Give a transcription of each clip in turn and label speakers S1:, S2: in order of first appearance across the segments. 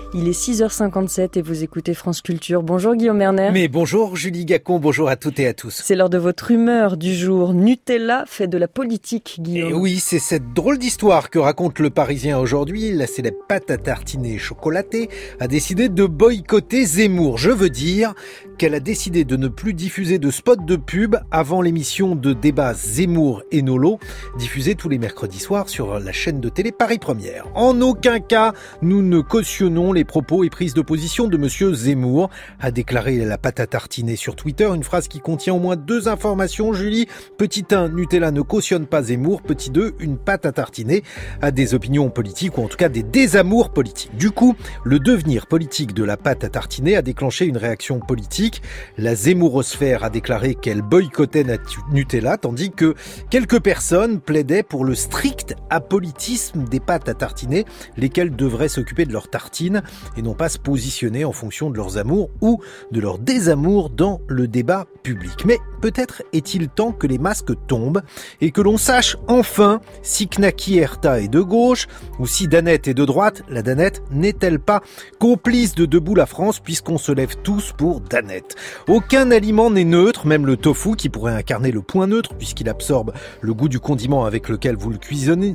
S1: Il est 6h57 et vous écoutez France Culture. Bonjour Guillaume Erner.
S2: Mais bonjour Julie Gacon, bonjour à toutes et à tous.
S1: C'est l'heure de votre humeur du jour. Nutella fait de la politique, Guillaume.
S2: Et oui, c'est cette drôle d'histoire que raconte le Parisien aujourd'hui. La célèbre pâte à tartiner chocolatée a décidé de boycotter Zemmour. Je veux dire qu'elle a décidé de ne plus diffuser de spots de pub avant l'émission de débat Zemmour et Nolo, diffusée tous les mercredis soirs sur la chaîne de télé Paris Première. En aucun cas, nous ne cautionnons les propos et prises de position de monsieur Zemmour, a déclaré la pâte à tartiner sur Twitter, une phrase qui contient au moins deux informations, Julie. Petit 1, Nutella ne cautionne pas Zemmour. Petit 2, une pâte à tartiner a des opinions politiques ou en tout cas des désamours politiques. Du coup, le devenir politique de la pâte à tartiner a déclenché une réaction politique. La Zemmourosphère a déclaré qu'elle boycottait Nutella, tandis que quelques personnes plaidaient pour le strict apolitisme des pâtes à tartiner, lesquelles devraient s'occuper de leurs tartines et non pas se positionner en fonction de leurs amours ou de leur désamour dans le débat public. Mais peut-être est-il temps que les masques tombent et que l'on sache enfin si Knacky Erta est de gauche ou si Danette est de droite. La Danette n'est-elle pas complice de Debout la France puisqu'on se lève tous pour Danette? Aucun aliment n'est neutre, même le tofu qui pourrait incarner le point neutre puisqu'il absorbe le goût du condiment avec lequel vous le cuisinez.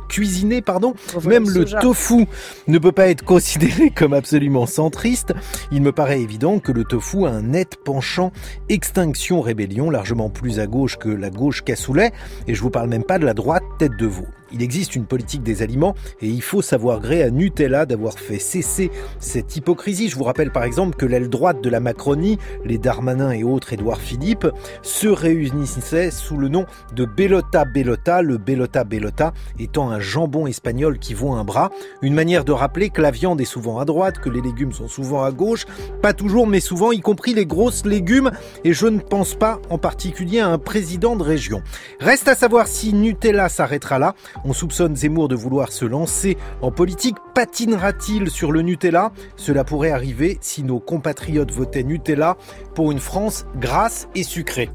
S2: Même le tofu ne peut pas être considéré comme absolument centriste. Il me paraît évident que le tofu a un net penchant Extinction Rébellion, largement plus à gauche que la gauche cassoulet, et je vous parle même pas de la droite tête de veau. Il existe une politique des aliments et il faut savoir gré à Nutella d'avoir fait cesser cette hypocrisie. Je vous rappelle par exemple que l'aile droite de la Macronie, les Darmanin et autres Édouard Philippe, se réunissaient sous le nom de Bellota Bellota, le Bellota Bellota étant un jambon espagnol qui vaut un bras. Une manière de rappeler que la viande est souvent à droite, que les légumes sont souvent à gauche, pas toujours mais souvent, y compris les grosses légumes, et je ne pense pas en particulier à un président de région. Reste à savoir si Nutella s'arrêtera là. On soupçonne Zemmour de vouloir se lancer en politique. Patinera-t-il sur le Nutella? Cela pourrait arriver si nos compatriotes votaient Nutella pour une France grasse et sucrée.